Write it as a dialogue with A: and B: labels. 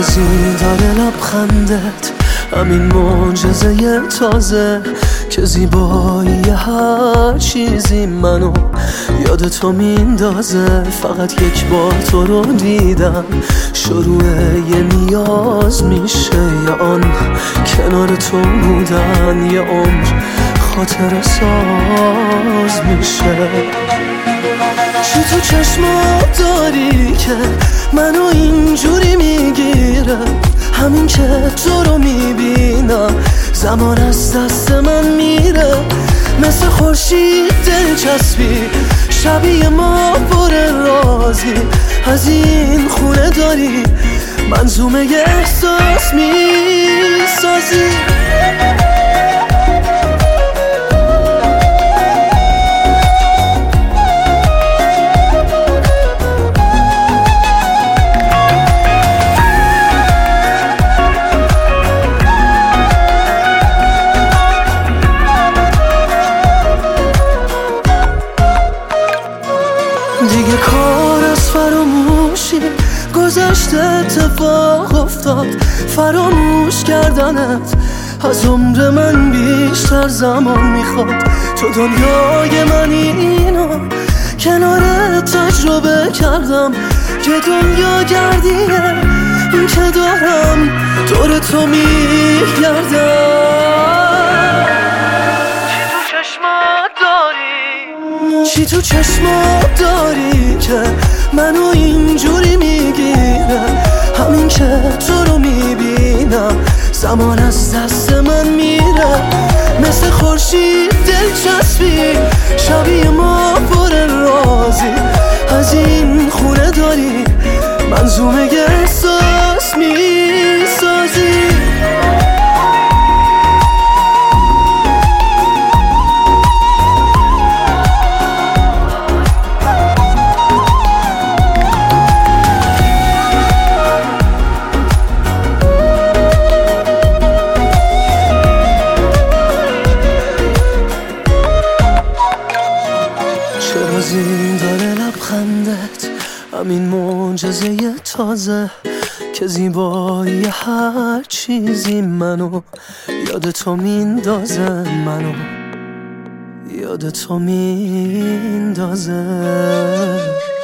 A: بازی داره لبخندت، همین معجزه تازه که زیبایی هر چیزی منو یاد تو میندازه. فقط یک بار تو رو دیدم شروع یه نیاز میشه، یا آن کنار تو بودن یه عمر خاطر ساز میشه. چی تو چشمات داری که منو اینجوری میگیره؟ همین که تو رو میبینم زمان از دست من میره. مثل خورشید دلچسبی شبیه ما پر رازی، از این خونه داری منظومه احساس میسازی. دیگه کار از فراموشی گذشته، اتفاق افتاد فراموش کردنت از عمر من بیشتر زمان میخواد. تو دنیای من اینو کنارت تجربه کردم که دنیا گردیه این که دارم دور تو میگردم. چی تو چشمات داری که منو اینجوری میگیره؟ همین که تو رو میبینم زمان از دست من میره. مثل خورشید دلچسبی شبیه ما پر رازی، از این خونه داری منظومه احساس میسازی. بازی داره لبخندت، همین معجزه تازه که زیبایی هر چیزی منو یاد تو میندازه، منو یاد تو میندازه.